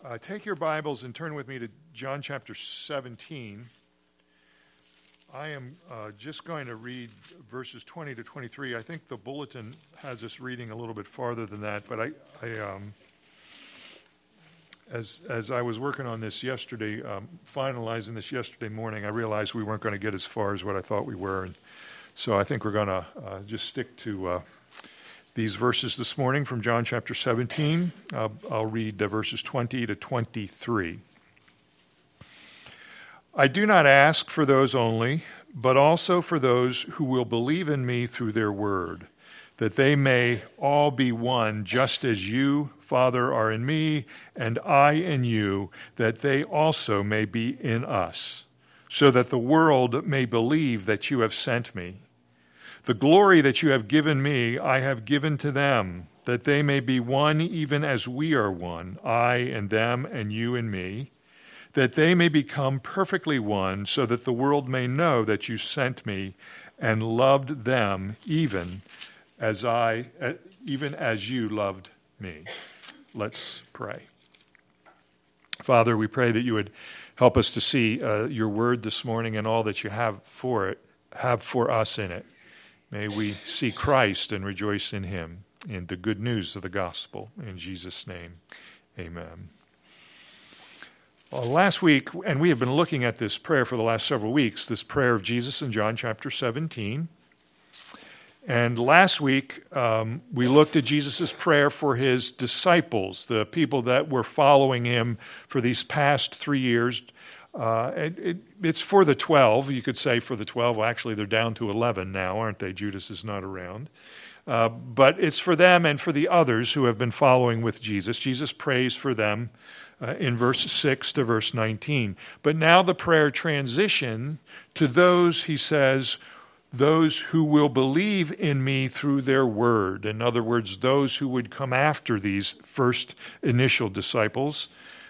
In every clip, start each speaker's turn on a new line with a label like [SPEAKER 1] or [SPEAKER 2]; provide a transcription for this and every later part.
[SPEAKER 1] Take your Bibles and turn with me to John chapter 17. I am just going to read verses 20 to 23. I think the bulletin has us reading a little bit farther than that, but as I was working on this yesterday, finalizing this yesterday morning, I realized we weren't going to get as far as what I thought we were, and so I think we're going to just stick to these verses this morning from John chapter 17. I'll read verses 20 to 23. I do not ask for those only, but also for those who will believe in me through their word, that they may all be one, just as you, Father, are in me, and I in you, that they also may be in us, so that the world may believe that you have sent me. The glory that you have given me, I have given to them, that they may be one even as we are one, I and them and you and me, that they may become perfectly one, so that the world may know that you sent me and loved them even as you loved me. Let's pray. Father, we pray that you would help us to see your word this morning and all that you have for us in it. May we see Christ and rejoice in him, in the good news of the gospel. In Jesus' name, amen. Well, last week, and we have been looking at this prayer for the last several weeks, this prayer of Jesus in John chapter 17. And last week, we looked at Jesus' prayer for his disciples, the people that were following him for these past 3 years. It's for the 12, you could say for the 12. Well, actually, they're down to 11 now, aren't they? Judas is not around. But it's for them and for the others who have been following with Jesus. Jesus prays for them in verse 6 to verse 19. But now the prayer transition to those, he says, those who will believe in me through their word. In other words, those who would come after these first initial disciples.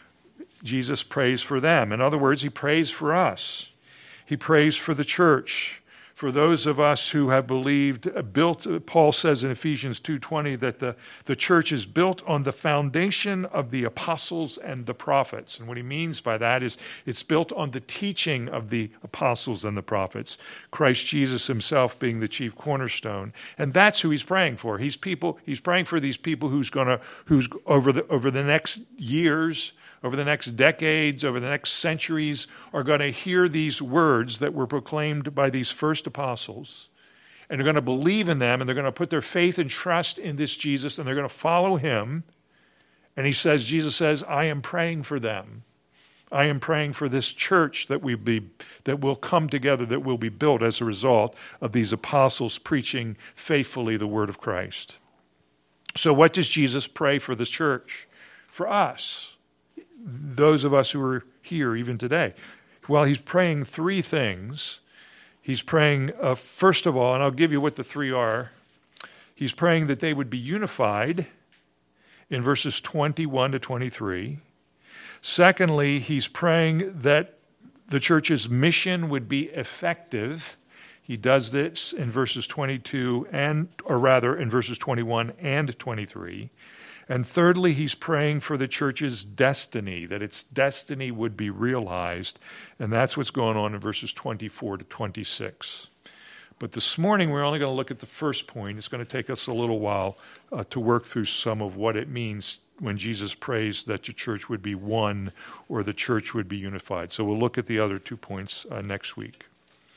[SPEAKER 1] Jesus prays for them. In other words, he prays for us. He prays for the church, for those of us who have believed, Paul says in Ephesians 2:20 that the church is built on the foundation of the apostles and the prophets. And what he means by that is it's built on the teaching of the apostles and the prophets, Christ Jesus himself being the chief cornerstone. And that's who he's praying for. He's praying for these people who's over the next years, over the next decades, over the next centuries, are going to hear these words that were proclaimed by these first apostles, and they're going to believe in them, and they're going to put their faith and trust in this Jesus, and they're going to follow him. And Jesus says, I am praying for them. I am praying for this church that will come together, that will be built as a result of these apostles preaching faithfully the word of Christ. So what does Jesus pray for this church? For us. Those of us who are here even today. Well, he's praying three things. He's praying, first of all, and I'll give you what the three are. He's praying that they would be unified in verses 21 to 23. Secondly, he's praying that the church's mission would be effective. He does this in verses 22 in verses 21 and 23. And thirdly, he's praying for the church's destiny, that its destiny would be realized. And that's what's going on in verses 24 to 26. But this morning, we're only going to look at the first point. It's going to take us a little while to work through some of what it means when Jesus prays that the church would be one or the church would be unified. So we'll look at the other 2 points next week.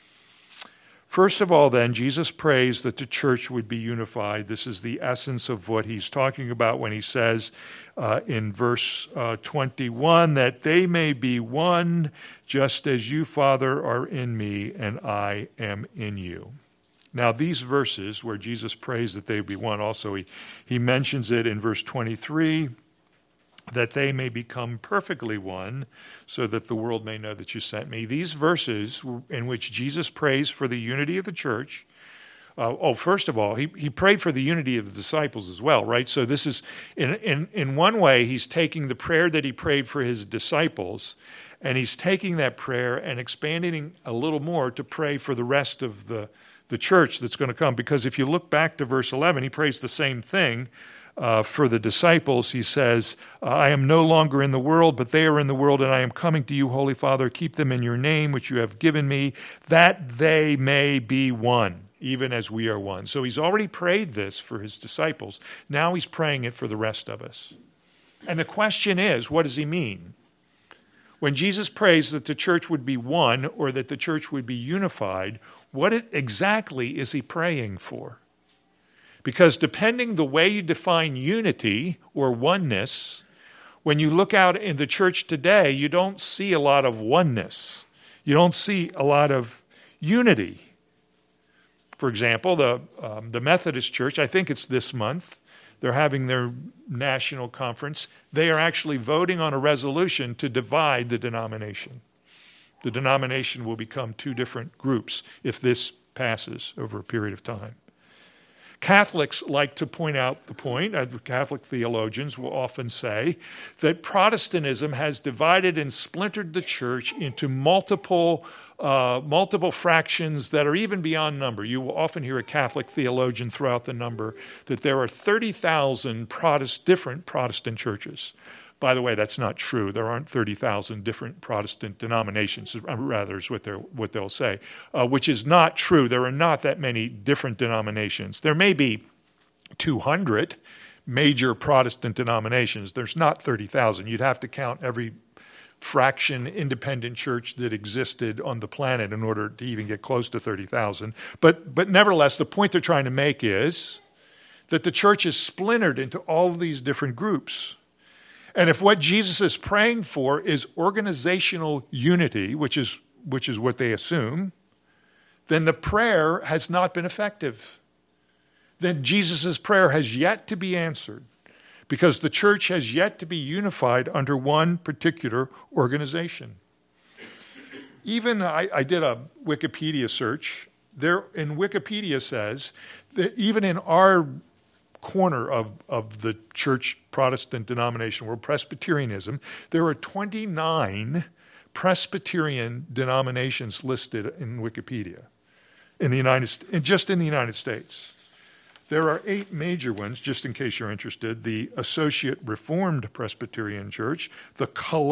[SPEAKER 1] First of all, then, Jesus prays that the church would be unified. This is the essence of what he's talking about when he says in verse 21 that they may be one, just as you, Father, are in me and I am in you. Now, these verses where Jesus prays that they be one, also he mentions it in verse 23, that they may become perfectly one, so that the world may know that you sent me. These verses in which Jesus prays for the unity of the church, first of all, he prayed for the unity of the disciples as well, right? So this is, in one way, he's taking the prayer that he prayed for his disciples, and he's taking that prayer and expanding a little more to pray for the rest of the church that's going to come. Because if you look back to verse 11, he prays the same thing for the disciples, he says, I am no longer in the world, but they are in the world, and I am coming to you, Holy Father. Keep them in your name, which you have given me, that they may be one, even as we are one. So he's already prayed this for his disciples. Now he's praying it for the rest of us. And the question is, what does he mean? When Jesus prays that the church would be one or that the church would be unified, what exactly is he praying for? Because depending the way you define unity or oneness, when you look out in the church today, you don't see a lot of oneness. You don't see a lot of unity. For example, the Methodist Church, I think it's this month, they're having their national conference. They are actually voting on a resolution to divide the denomination. The denomination will become two different groups if this passes over a period of time. Catholics like to point out the point, Catholic theologians will often say, that Protestantism has divided and splintered the church into multiple fractions that are even beyond number. You will often hear a Catholic theologian throw out the number that there are 30,000 different Protestant churches. By the way, that's not true. There aren't 30,000 different Protestant denominations, rather is what they'll say, which is not true. There are not that many different denominations. There may be 200 major Protestant denominations. There's not 30,000. You'd have to count every fraction independent church that existed on the planet in order to even get close to 30,000. But nevertheless, the point they're trying to make is that the church is splintered into all of these different groups. And if what Jesus is praying for is organizational unity, which is what they assume, then the prayer has not been effective. Then Jesus' prayer has yet to be answered because the church has yet to be unified under one particular organization. Even I did a Wikipedia search. There, in Wikipedia says that even in our corner of the church Protestant denomination, where Presbyterianism, there are 29 Presbyterian denominations listed in Wikipedia just in the United States. There are 8 major ones, just in case you're interested: the Associate Reformed Presbyterian Church, the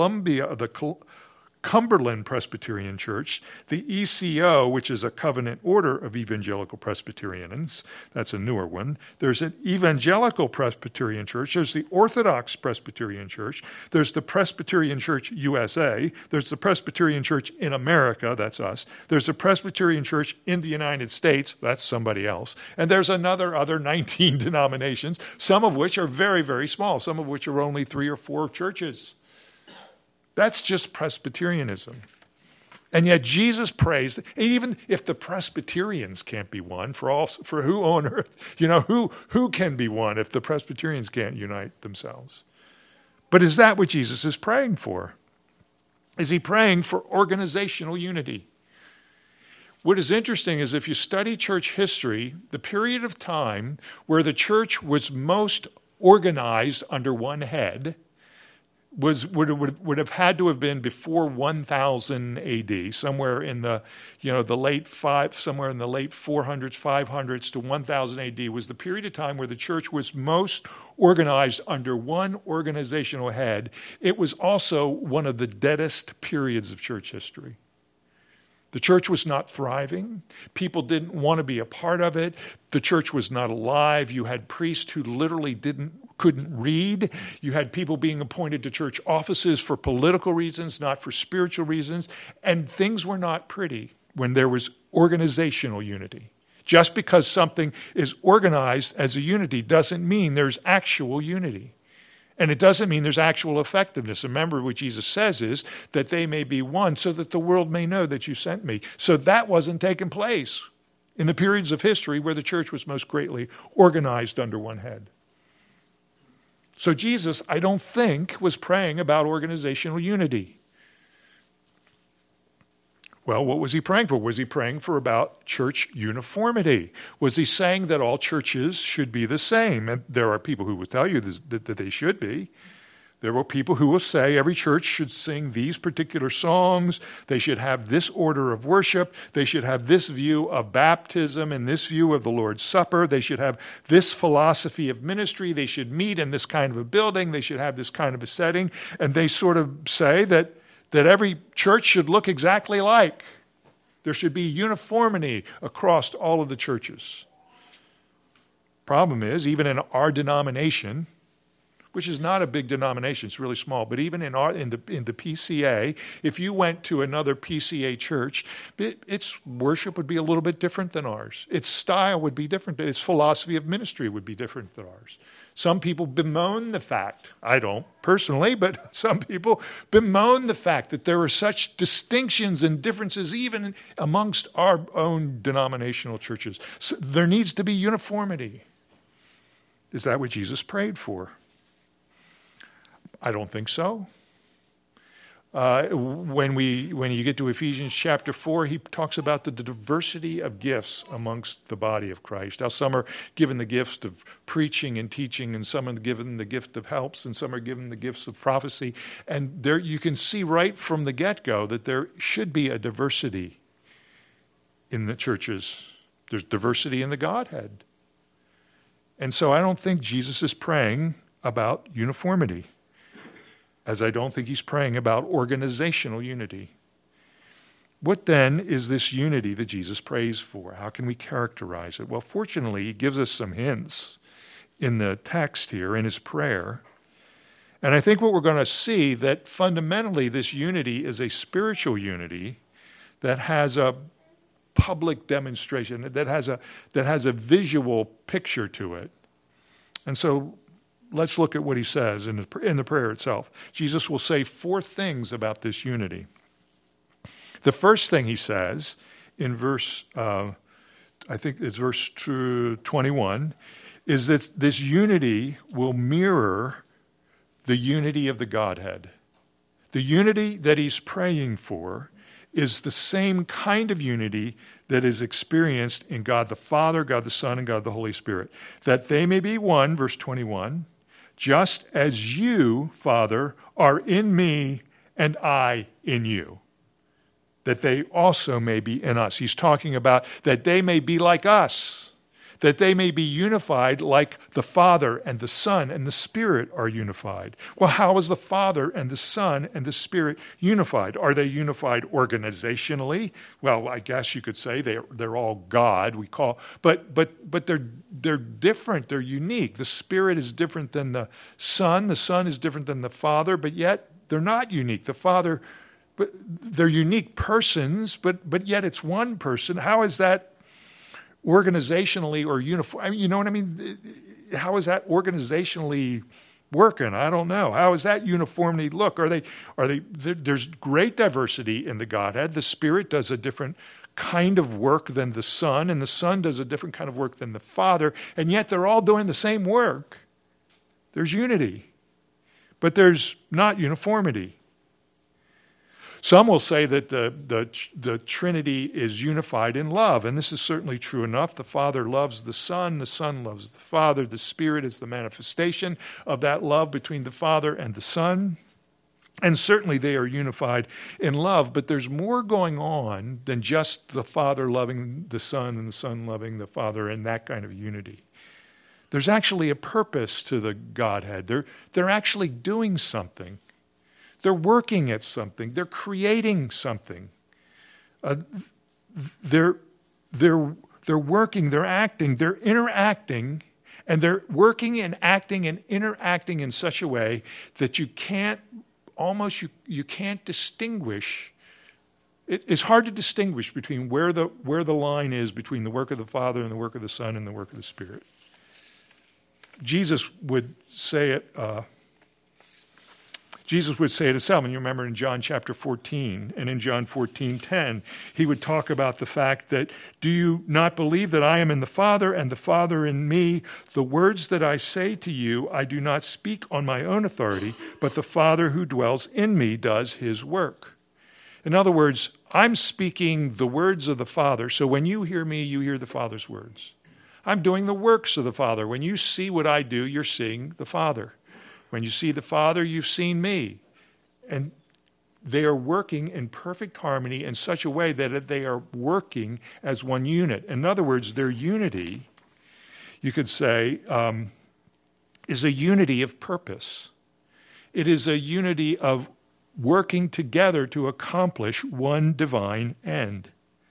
[SPEAKER 1] Cumberland Presbyterian Church, the ECO, which is a covenant order of evangelical Presbyterians. That's a newer one. There's an Evangelical Presbyterian Church. There's the Orthodox Presbyterian Church. There's the Presbyterian Church USA. There's the Presbyterian Church in America. That's us. There's the Presbyterian Church in the United States. That's somebody else. And there's other 19 denominations, some of which are very, very small, some of which are only 3 or 4 churches. That's just Presbyterianism. And yet Jesus prays, even if the Presbyterians can't be one, for who on earth, who can be one if the Presbyterians can't unite themselves? But is that what Jesus is praying for? Is he praying for organizational unity? What is interesting is if you study church history, the period of time where the church was most organized under one head would have had to have been before 1000 AD, somewhere in the late 400s, 500s to 1000 AD was the period of time where the church was most organized under one organizational head. It was also one of the deadest periods of church history. The church was not thriving. People didn't want to be a part of it. The church was not alive. You had priests who literally couldn't read. You had people being appointed to church offices for political reasons, not for spiritual reasons. And things were not pretty when there was organizational unity. Just because something is organized as a unity doesn't mean there's actual unity. And it doesn't mean there's actual effectiveness. Remember, what Jesus says is that they may be one so that the world may know that you sent me. So that wasn't taking place in the periods of history where the church was most greatly organized under one head. So Jesus, I don't think, was praying about organizational unity. Well, what was he praying for? Was he praying for about church uniformity? Was he saying that all churches should be the same? And there are people who would tell you that they should be. There were people who will say every church should sing these particular songs. They should have this order of worship. They should have this view of baptism and this view of the Lord's Supper. They should have this philosophy of ministry. They should meet in this kind of a building. They should have this kind of a setting. And they sort of say that every church should look exactly alike. There should be uniformity across all of the churches. Problem is, even in our denomination, which is not a big denomination, it's really small, but even in the PCA, if you went to another PCA church, its worship would be a little bit different than ours. Its style would be different, but its philosophy of ministry would be different than ours. Some people bemoan the fact, I don't personally, but some people bemoan the fact that there are such distinctions and differences even amongst our own denominational churches. So there needs to be uniformity. Is that what Jesus prayed for? I don't think so. When you get to Ephesians chapter 4, he talks about the diversity of gifts amongst the body of Christ. How some are given the gift of preaching and teaching, and some are given the gift of helps, and some are given the gifts of prophecy. And there you can see right from the get-go that there should be a diversity in the churches. There's diversity in the Godhead. And so I don't think Jesus is praying about uniformity, as I don't think he's praying about organizational unity. What then is this unity that Jesus prays for? How can we characterize it? Well, fortunately, he gives us some hints in the text here, in his prayer. And I think what we're going to see, that fundamentally this unity is a spiritual unity that has a public demonstration, that has a visual picture to it. And so let's look at what he says in the prayer itself. Jesus will say 4 things about this unity. The first thing he says in verse 21, is that this unity will mirror the unity of the Godhead. The unity that he's praying for is the same kind of unity that is experienced in God the Father, God the Son, and God the Holy Spirit. That they may be one, verse 21, just as you, Father, are in me and I in you, that they also may be in us. He's talking about that they may be like us, that they may be unified like the Father and the Son and the Spirit are unified. Well, how is the Father and the Son and the Spirit unified? Are they unified organizationally? Well, I guess you could say they're all God. But they're different. They're unique. The Spirit is different than the Son. The Son is different than the Father, but yet they're not unique. The Father, but they're unique persons, but yet it's one person. How is that organizationally or uniform? You know what I mean? How is that organizationally working? I don't know. How is that uniformity look? There's great diversity in the Godhead. The Spirit does a different kind of work than the Son, and the Son does a different kind of work than the Father, and yet they're all doing the same work. There's unity, but there's not uniformity. Some will say that the Trinity is unified in love, and this is certainly true enough. The Father loves the Son loves the Father, the Spirit is the manifestation of that love between the Father and the Son, and certainly they are unified in love, but there's more going on than just the Father loving the Son and the Son loving the Father and that kind of unity. There's actually a purpose to the Godhead. They're actually doing something. They're working at something. They're creating something. They're working, they're acting, they're interacting, and they're working and acting and interacting in such a way that you can't distinguish. It's hard to distinguish between where the line is between the work of the Father and the work of the Son and the work of the Spirit. Jesus would say it. Jesus would say it himself, and you remember in John chapter 14, and in John 14:10, he would talk about the fact that, do you not believe that I am in the Father and the Father in me? The words that I say to you, I do not speak on my own authority, but the Father who dwells in me does his work. In other words, I'm speaking the words of the Father, so when you hear me, you hear the Father's words. I'm doing the works of the Father. When you see what I do, you're seeing the Father. When you see the Father, you've seen me. And they are working in perfect harmony in such a way that they are working as one unit. In other words, their unity, you could say, is a unity of purpose. It is a unity of working together to accomplish one divine end.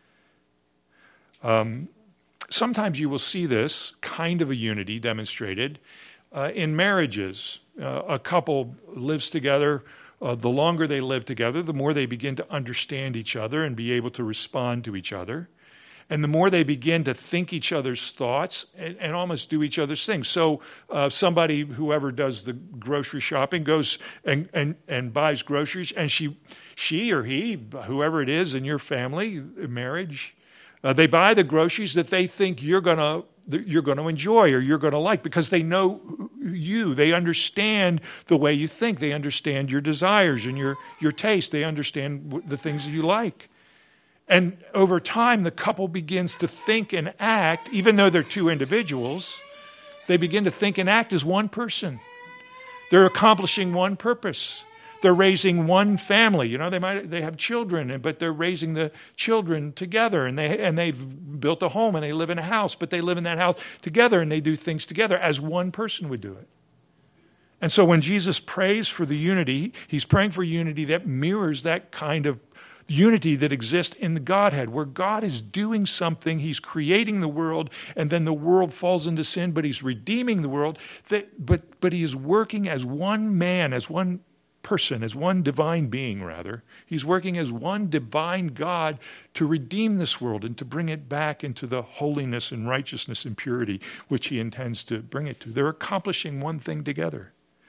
[SPEAKER 1] Sometimes you will see this kind of a unity demonstrated in marriages. A couple lives together. The longer they live together, the more they begin to understand each other and be able to respond to each other. And the more they begin to think each other's thoughts and almost do each other's things. So somebody, whoever does the grocery shopping, goes and buys groceries, and she or he, whoever it is in your family, marriage, they buy the groceries that they think you're going to enjoy or you're going to like, because they know you. They understand the way you think. They understand your desires and your taste. They understand the things that you like. And over time, the couple begins to think and act, even though they're two individuals, they begin to think and act as one person. They're accomplishing one purpose. They're raising one family. You know, they have children, but they're raising the children together, and they've built a home and they live in a house, but they live in that house together and they do things together as one person would do it. And so when Jesus prays for the unity, he's praying for unity that mirrors that kind of unity that exists in the Godhead, where God is doing something, he's creating the world, and then the world falls into sin, but he's redeeming the world. But he is working as one man, as one person, as one divine being, rather. He's working as one divine God to redeem this world and to bring it back into the holiness and righteousness and purity which he intends to bring it to. They're accomplishing one thing together.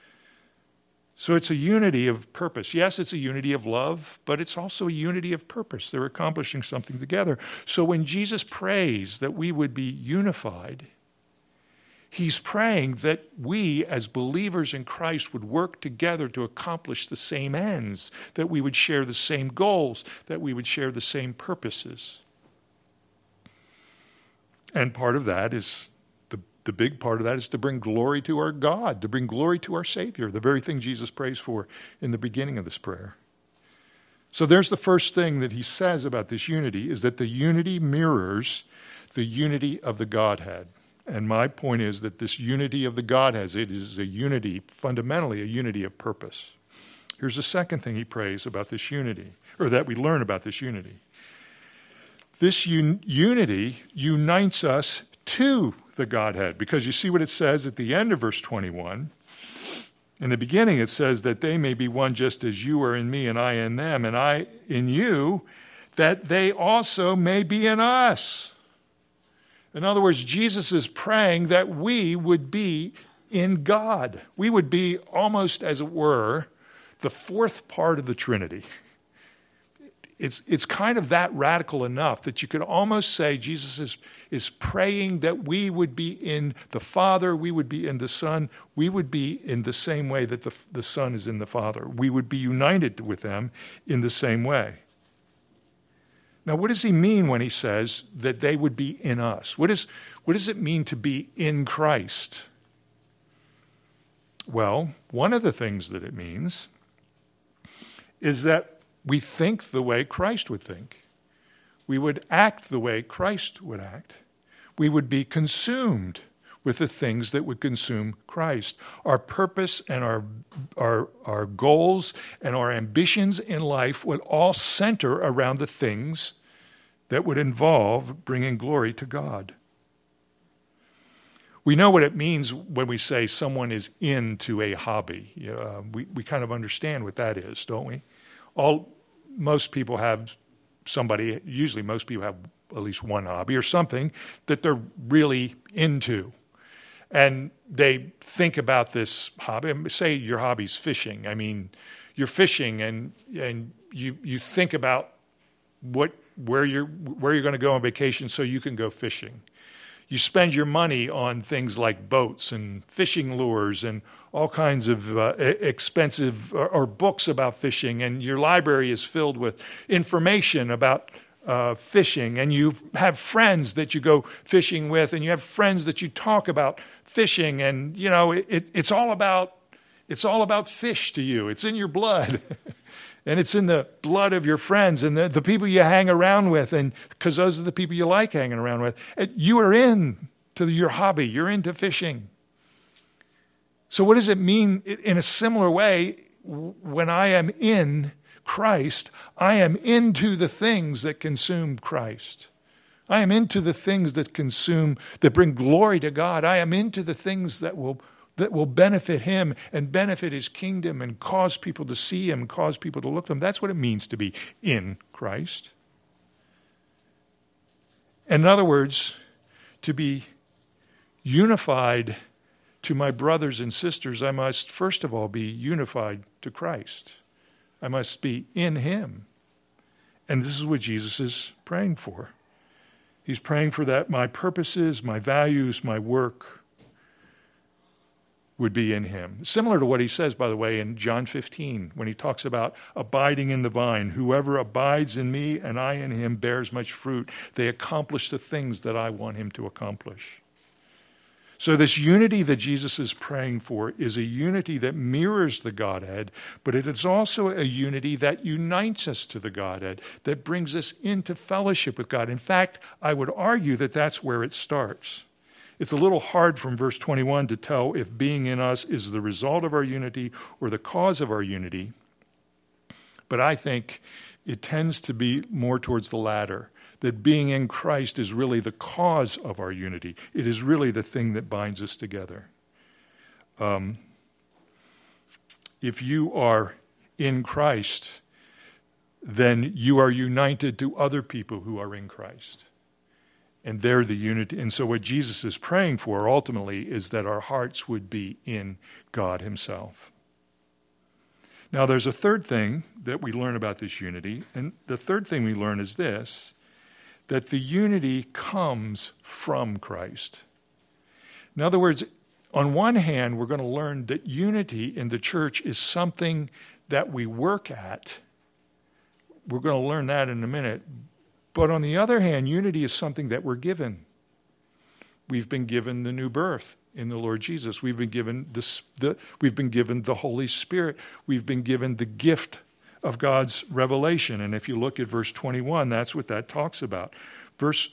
[SPEAKER 1] So it's a unity of purpose. Yes, it's a unity of love, but it's also a unity of purpose. They're accomplishing something together. So when Jesus prays that we would be unified, he's praying that we as believers in Christ would work together to accomplish the same ends, that we would share the same goals, that we would share the same purposes. And part of that is the big part of that is to bring glory to our God, to bring glory to our Savior, the very thing Jesus prays for in the beginning of this prayer. So there's the first thing that he says about this unity, is that the unity mirrors the unity of the Godhead. And my point is that this unity of the Godhead, it is a unity, fundamentally a unity of purpose. Here's the second thing he prays about this unity, or that we learn about this unity. This unity unites us to the Godhead, because you see what it says at the end of verse 21. In the beginning it says that they may be one just as you are in me and I in them and I in you, that they also may be in us. In other words, Jesus is praying that we would be in God. We would be almost, as it were, the fourth part of the Trinity. It's kind of that radical enough that you could almost say Jesus is praying that we would be in the Father, we would be in the Son, we would be in the same way that the Son is in the Father. We would be united with them in the same way. Now, what does he mean when he says that they would be in us? What does it mean to be in Christ? Well, one of the things that it means is that we think the way Christ would think. We would act the way Christ would act. We would be consumed with the things that would consume Christ. Our purpose and our goals and our ambitions in life would all center around the things that would involve bringing glory to God. We know what it means when we say someone is into a hobby. We kind of understand what that is, don't we? Most people have somebody, usually most people have at least one hobby or something that they're really into. And they think about this hobby. Say your hobby's fishing. I mean, you're fishing and you think about where you're going to go on vacation so you can go fishing. You spend your money on things like boats and fishing lures and all kinds of expensive or books about fishing, and your library is filled with information about fishing, and you have friends that you go fishing with, and you have friends that you talk about fishing, and it's all about It's all about fish to you. It's in your blood. And it's in the blood of your friends and the people you hang around with, and because those are the people you like hanging around with. And you are into your hobby. You're into fishing. So what does it mean in a similar way? When I am in Christ, I am into the things that consume Christ. I am into the things that bring glory to God. I am into the things that will benefit him and benefit his kingdom and cause people to see him, cause people to look to him. That's what it means to be in Christ. And in other words, to be unified to my brothers and sisters, I must first of all be unified to Christ. I must be in him. And this is what Jesus is praying for. He's praying for that my purposes, my values, my work would be in him. Similar to what he says, by the way, in John 15, when he talks about abiding in the vine. Whoever abides in me and I in him bears much fruit. They accomplish the things that I want him to accomplish. So this unity that Jesus is praying for is a unity that mirrors the Godhead, but it is also a unity that unites us to the Godhead, that brings us into fellowship with God. In fact, I would argue that that's where it starts. It's a little hard from verse 21 to tell if being in us is the result of our unity or the cause of our unity, but I think it tends to be more towards the latter. That being in Christ is really the cause of our unity. It is really the thing that binds us together. If you are in Christ, then you are united to other people who are in Christ. And they're the unity. And so what Jesus is praying for ultimately is that our hearts would be in God himself. Now there's a third thing that we learn about this unity. And the third thing we learn is this, that the unity comes from Christ. In other words, on one hand, we're going to learn that unity in the church is something that we work at. We're going to learn that in a minute. But on the other hand, unity is something that we're given. We've been given the new birth in the Lord Jesus. We've been given the Holy Spirit. We've been given the gift of God's revelation. And if you look at verse 21, that's what that talks about. Verse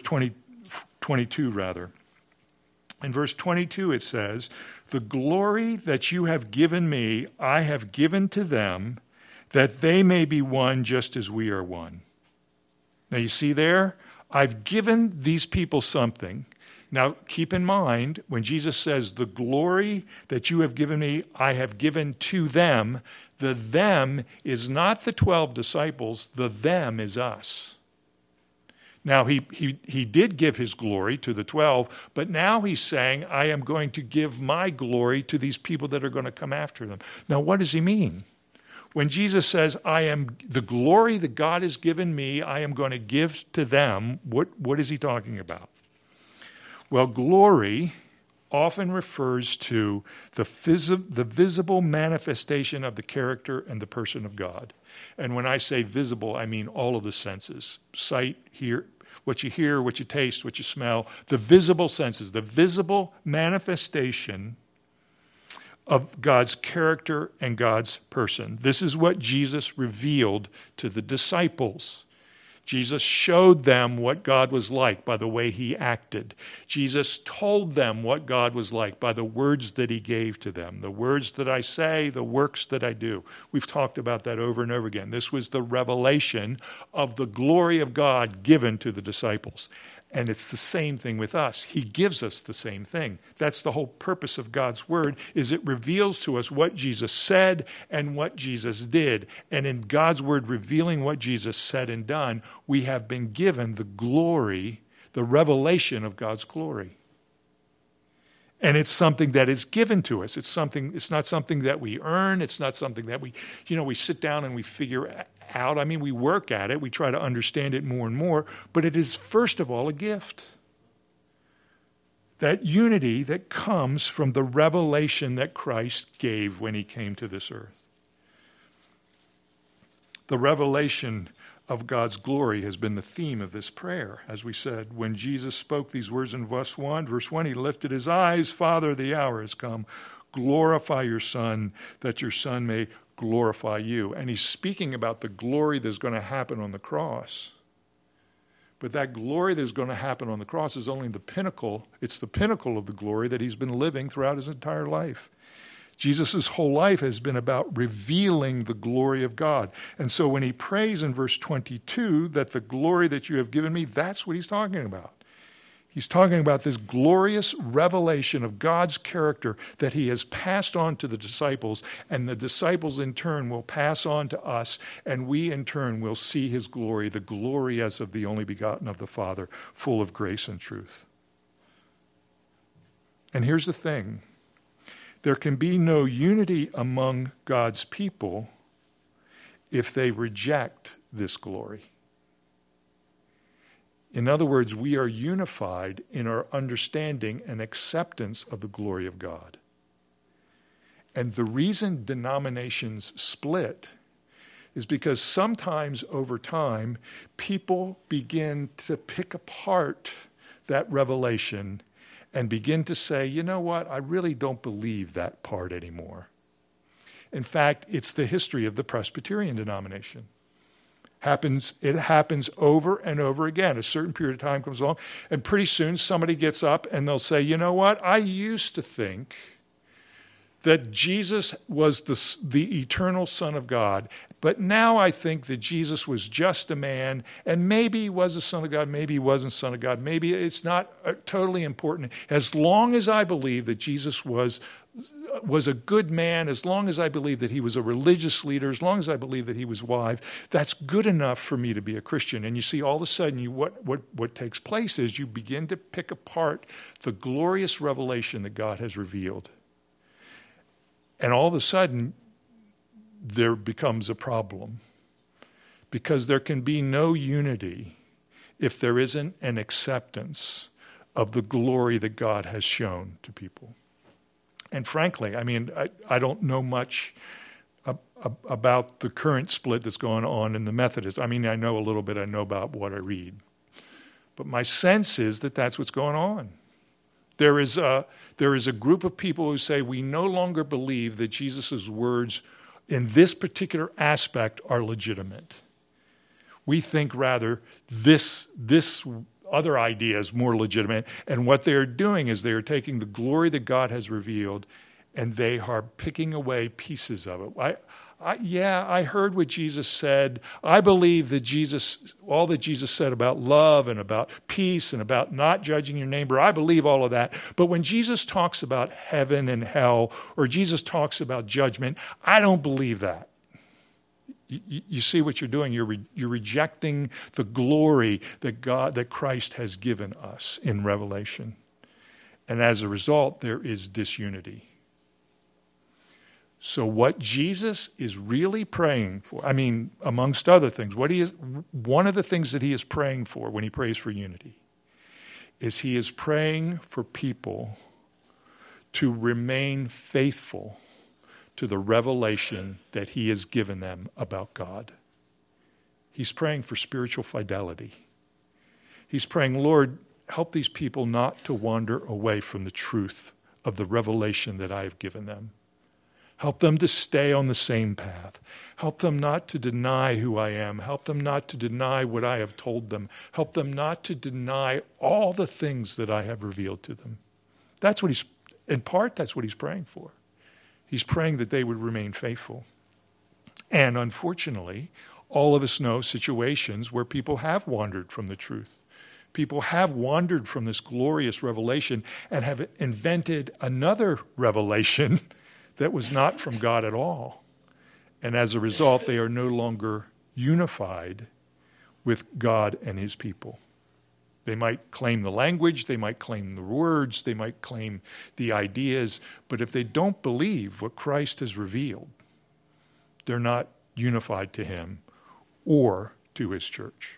[SPEAKER 1] 22 rather. In verse 22 it says, "The glory that you have given me, I have given to them, that they may be one just as we are one." Now you see there, I've given these people something. Now keep in mind, when Jesus says, "The glory that you have given me, I have given to them," the them is not the 12 disciples, the them is us. Now he did give his glory to the 12, but now he's saying, I am going to give my glory to these people that are going to come after them. Now what does he mean? When Jesus says, I am the glory that God has given me, I am going to give to them, what is he talking about? Well, glory often refers to the visible manifestation of the character and the person of God. And when I say visible, I mean all of the senses. Sight, hear, what you taste, what you smell, the visible senses, the visible manifestation of God's character and God's person. This is what Jesus revealed to the disciples. Jesus showed them what God was like by the way he acted. Jesus told them what God was like by the words that he gave to them. The words that I say, the works that I do. We've talked about that over and over again. This was the revelation of the glory of God given to the disciples. And it's the same thing with us. He gives us the same thing. That's the whole purpose of God's word, is it reveals to us what Jesus said and what Jesus did. And in God's word revealing what Jesus said and done, we have been given the glory, the revelation of God's glory. And it's something that is given to us. It's not something that we earn. It's not something that we sit down and we figure out. I mean, we work at it. We try to understand it more and more. But it is, first of all, a gift. That unity that comes from the revelation that Christ gave when he came to this earth. The revelation of God's glory has been the theme of this prayer. As we said, when Jesus spoke these words in verse 1, he lifted his eyes, "Father, the hour has come. glorify your Son, that your Son may glorify you. And he's speaking about the glory that's going to happen on the cross. But that glory that's going to happen on the cross is only the pinnacle. It's the pinnacle of the glory that he's been living throughout his entire life. Jesus' whole life has been about revealing the glory of God. And so when he prays in verse 22 that the glory that you have given me, that's what he's talking about. He's talking about this glorious revelation of God's character that he has passed on to the disciples, and the disciples in turn will pass on to us, and we in turn will see his glory, the glory as of the only begotten of the Father, full of grace and truth. And here's the thing. There can be no unity among God's people if they reject this glory. In other words, we are unified in our understanding and acceptance of the glory of God. And the reason denominations split is because sometimes over time, people begin to pick apart that revelation and begin to say, you know what, I really don't believe that part anymore. In fact, it's the history of the Presbyterian denomination. It happens over and over again. A certain period of time comes along, and pretty soon somebody gets up and they'll say, you know what, I used to think that Jesus was the eternal Son of God, but now I think that Jesus was just a man, and maybe he was a Son of God, maybe he wasn't Son of God, maybe it's not totally important. As long as I believe that Jesus was a good man, as long as I believe that he was a religious leader, as long as I believe that he was wise, that's good enough for me to be a Christian. And you see, all of a sudden, what takes place is you begin to pick apart the glorious revelation that God has revealed. And all of a sudden, there becomes a problem. Because there can be no unity if there isn't an acceptance of the glory that God has shown to people. And frankly, I mean, I don't know much about the current split that's going on in the Methodists. I mean, I know a little bit. I know about what I read. But my sense is that that's what's going on. There is a group of people who say we no longer believe that Jesus' words in this particular aspect are legitimate. We think rather this other idea is more legitimate. And what they're doing is they are taking the glory that God has revealed and they are picking away pieces of it. I heard what Jesus said. I believe that all that Jesus said about love and about peace and about not judging your neighbor, I believe all of that. But when Jesus talks about heaven and hell, or Jesus talks about judgment, I don't believe that. You see what you're doing? You're rejecting the glory that Christ has given us in Revelation. And as a result, there is disunity. So what Jesus is really praying for, I mean, amongst other things, one of the things that he is praying for when he prays for unity is he is praying for people to remain faithful to the revelation that he has given them about God. He's praying for spiritual fidelity. He's praying, Lord, help these people not to wander away from the truth of the revelation that I have given them. Help them to stay on the same path. Help them not to deny who I am. Help them not to deny what I have told them. Help them not to deny all the things that I have revealed to them. That's what that's what he's praying for. He's praying that they would remain faithful. And unfortunately, all of us know situations where people have wandered from the truth. People have wandered from this glorious revelation and have invented another revelation that was not from God at all. And as a result, they are no longer unified with God and his people. They might claim the language, they might claim the words, they might claim the ideas, but if they don't believe what Christ has revealed, they're not unified to him or to his church.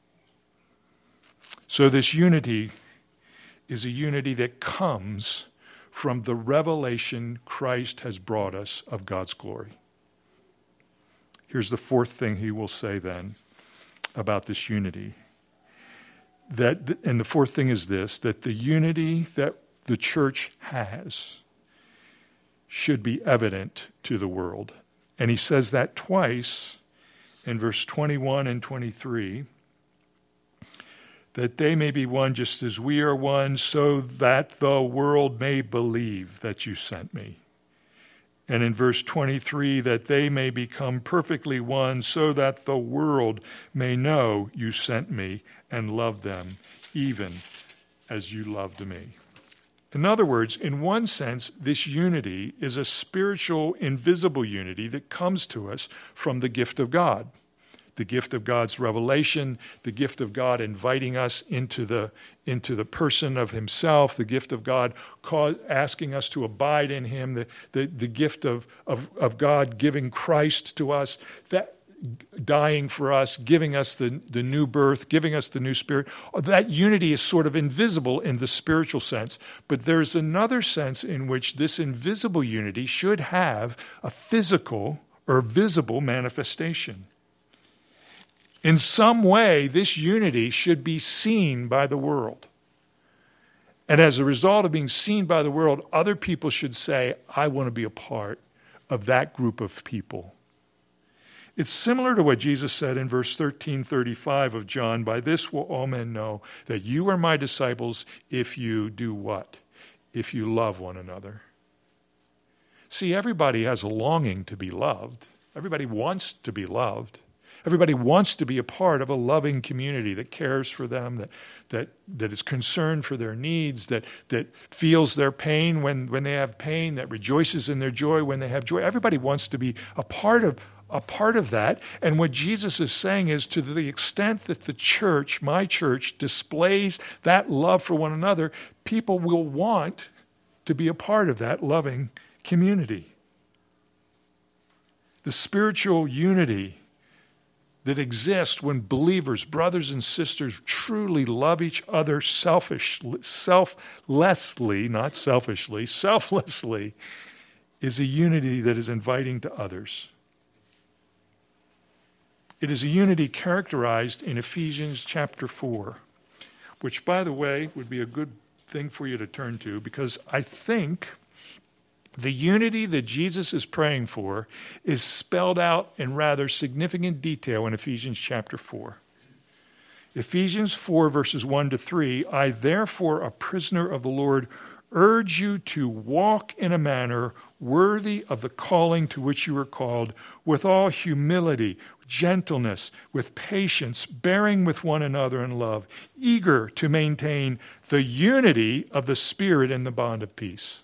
[SPEAKER 1] So this unity is a unity that comes from the revelation Christ has brought us of God's glory. Here's the fourth thing he will say then about this unity. And the fourth thing is this, that the unity that the church has should be evident to the world. And he says that twice in verse 21 and 23, that they may be one just as we are one, so that the world may believe that you sent me. And in verse 23, that they may become perfectly one, so that the world may know you sent me and love them, even as you loved me. In other words, in one sense, this unity is a spiritual, invisible unity that comes to us from the gift of God. The gift of God's revelation, the gift of God inviting us into the person of himself, the gift of God asking us to abide in him, the gift of God giving Christ to us, that dying for us, giving us the new birth, giving us the new spirit. That unity is sort of invisible in the spiritual sense, but there's another sense in which this invisible unity should have a physical or visible manifestation. In some way, this unity should be seen by the world. And as a result of being seen by the world, other people should say, I want to be a part of that group of people. It's similar to what Jesus said in verse 13:35 of John, by this will all men know that you are my disciples if you do what? If you love one another. See, everybody has a longing to be loved. Everybody wants to be loved. Everybody wants to be a part of a loving community that cares for them, that is concerned for their needs, that feels their pain when they have pain, that rejoices in their joy when they have joy. Everybody wants to be a part of that. And what Jesus is saying is, to the extent that the church, my church, displays that love for one another, people will want to be a part of that loving community. The spiritual unity that exists when believers, brothers and sisters, truly love each other selflessly, not selfishly, selflessly, is a unity that is inviting to others. It is a unity characterized in Ephesians chapter 4, which, by the way, would be a good thing for you to turn to, because I think the unity that Jesus is praying for is spelled out in rather significant detail in Ephesians chapter 4. Ephesians 4, verses 1 to 3, I therefore, a prisoner of the Lord, urge you to walk in a manner worthy of the calling to which you are called, with all humility, gentleness, with patience, bearing with one another in love, eager to maintain the unity of the Spirit in the bond of peace.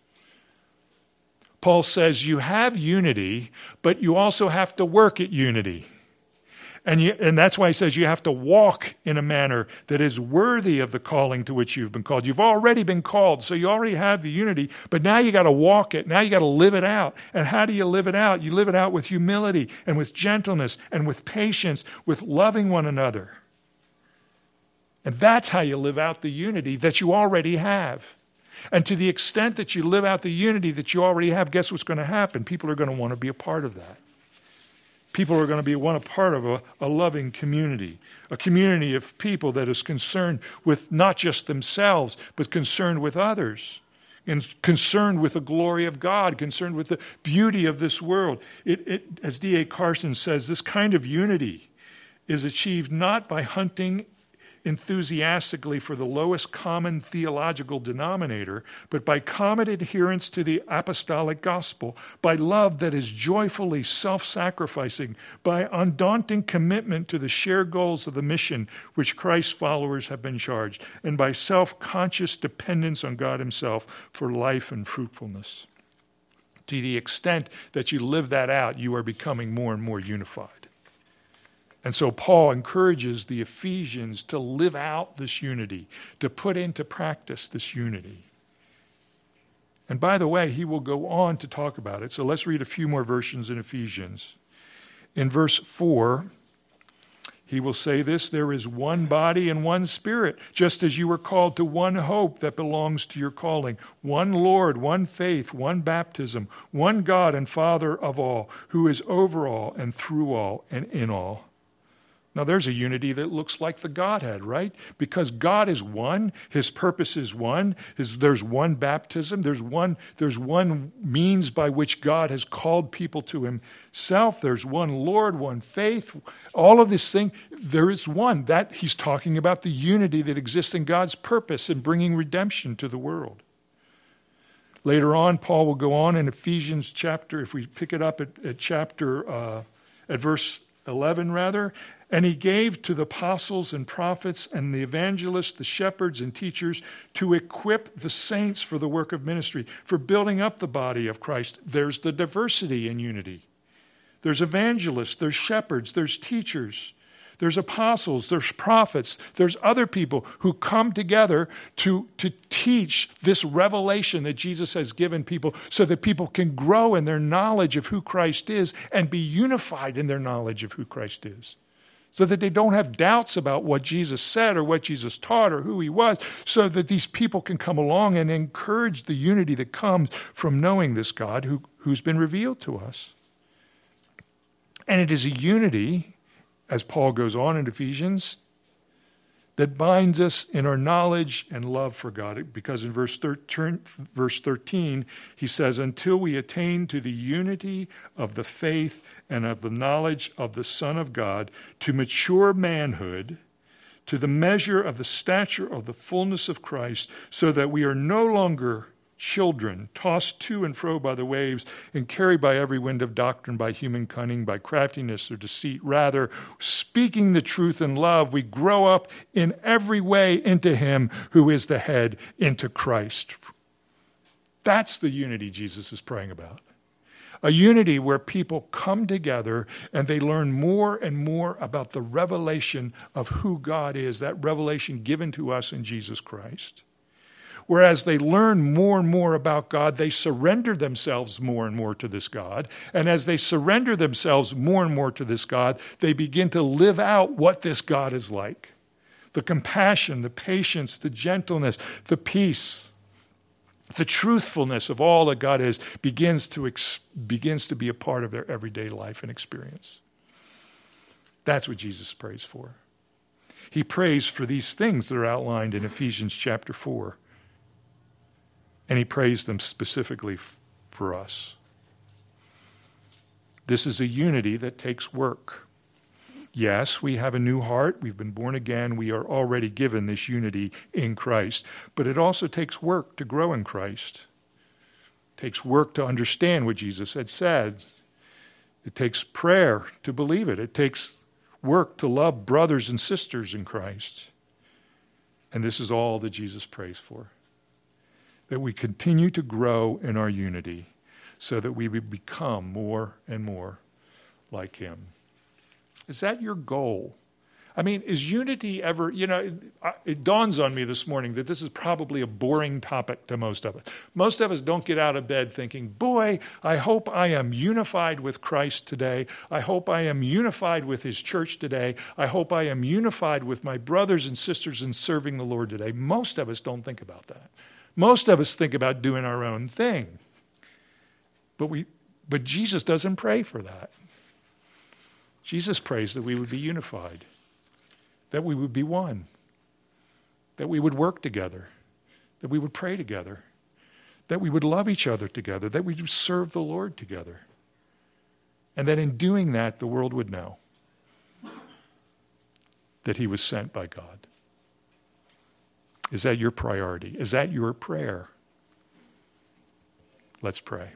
[SPEAKER 1] Paul says you have unity, but you also have to work at unity. And that's why he says you have to walk in a manner that is worthy of the calling to which you've been called. You've already been called, so you already have the unity, but now you got to walk it. Now you got to live it out. And how do you live it out? You live it out with humility and with gentleness and with patience, with loving one another. And that's how you live out the unity that you already have. And to the extent that you live out the unity that you already have, guess what's going to happen? People are going to want to be a part of that. People are going to want a part of a loving community, a community of people that is concerned with not just themselves, but concerned with others, and concerned with the glory of God, concerned with the beauty of this world. As D.A. Carson says, this kind of unity is achieved not by hunting enthusiastically for the lowest common theological denominator, but by common adherence to the apostolic gospel, by love that is joyfully self-sacrificing, by undaunting commitment to the shared goals of the mission which Christ's followers have been charged, and by self-conscious dependence on God himself for life and fruitfulness. To the extent that you live that out, you are becoming more and more unified. And so Paul encourages the Ephesians to live out this unity, to put into practice this unity. And by the way, he will go on to talk about it. So let's read a few more verses in Ephesians. In verse 4, he will say this, there is one body and one spirit, just as you were called to one hope that belongs to your calling, one Lord, one faith, one baptism, one God and Father of all, who is over all and through all and in all. Now there's a unity that looks like the Godhead, right? Because God is one, his purpose is one, there's one baptism, there's one means by which God has called people to himself, there's one Lord, one faith, all of this thing, there is one. That he's talking about the unity that exists in God's purpose in bringing redemption to the world. Later on, Paul will go on in Ephesians chapter, if we pick it up at verse 11 rather, and he gave to the apostles and prophets and the evangelists, the shepherds and teachers to equip the saints for the work of ministry, for building up the body of Christ. There's the diversity in unity. There's evangelists, there's shepherds, there's teachers, there's apostles, there's prophets, there's other people who come together to teach this revelation that Jesus has given people so that people can grow in their knowledge of who Christ is and be unified in their knowledge of who Christ is. So that they don't have doubts about what Jesus said or what Jesus taught or who he was, so that these people can come along and encourage the unity that comes from knowing this God who's been revealed to us. And it is a unity, as Paul goes on in Ephesians, that binds us in our knowledge and love for God. Because in verse 13, he says, until we attain to the unity of the faith and of the knowledge of the Son of God, to mature manhood, to the measure of the stature of the fullness of Christ, so that we are no longer children, tossed to and fro by the waves and carried by every wind of doctrine, by human cunning, by craftiness or deceit. Rather, speaking the truth in love, we grow up in every way into him who is the head, into Christ. That's the unity Jesus is praying about. A unity where people come together and they learn more and more about the revelation of who God is, that revelation given to us in Jesus Christ. Whereas they learn more and more about God, they surrender themselves more and more to this God. And as they surrender themselves more and more to this God, they begin to live out what this God is like. The compassion, the patience, the gentleness, the peace, the truthfulness of all that God is begins to be a part of their everyday life and experience. That's what Jesus prays for. He prays for these things that are outlined in Ephesians chapter 4. And he prays them specifically for us. This is a unity that takes work. Yes, we have a new heart. We've been born again. We are already given this unity in Christ. But it also takes work to grow in Christ. It takes work to understand what Jesus had said. It takes prayer to believe it. It takes work to love brothers and sisters in Christ. And this is all that Jesus prays for. That we continue to grow in our unity so that we become more and more like him. Is that your goal? I mean, is unity ever, it dawns on me this morning that this is probably a boring topic to most of us. Most of us don't get out of bed thinking, boy, I hope I am unified with Christ today. I hope I am unified with his church today. I hope I am unified with my brothers and sisters in serving the Lord today. Most of us don't think about that. Most of us think about doing our own thing. But Jesus doesn't pray for that. Jesus prays that we would be unified, that we would be one, that we would work together, that we would pray together, that we would love each other together, that we would serve the Lord together. And that in doing that, the world would know that he was sent by God. Is that your priority? Is that your prayer? Let's pray.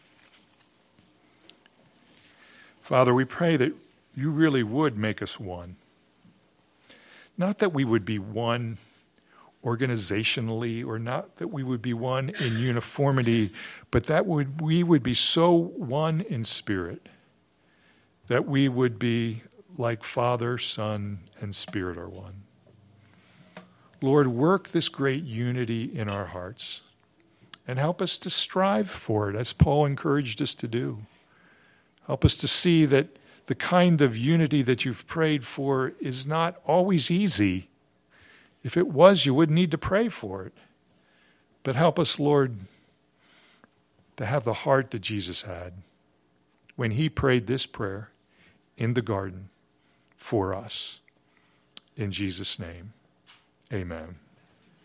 [SPEAKER 1] Father, we pray that you really would make us one. Not that we would be one organizationally, or not that we would be one in uniformity, but that we would be so one in spirit that we would be like Father, Son, and Spirit are one. Lord, work this great unity in our hearts and help us to strive for it, as Paul encouraged us to do. Help us to see that the kind of unity that you've prayed for is not always easy. If it was, you wouldn't need to pray for it. But help us, Lord, to have the heart that Jesus had when he prayed this prayer in the garden. for us. In Jesus' name, amen.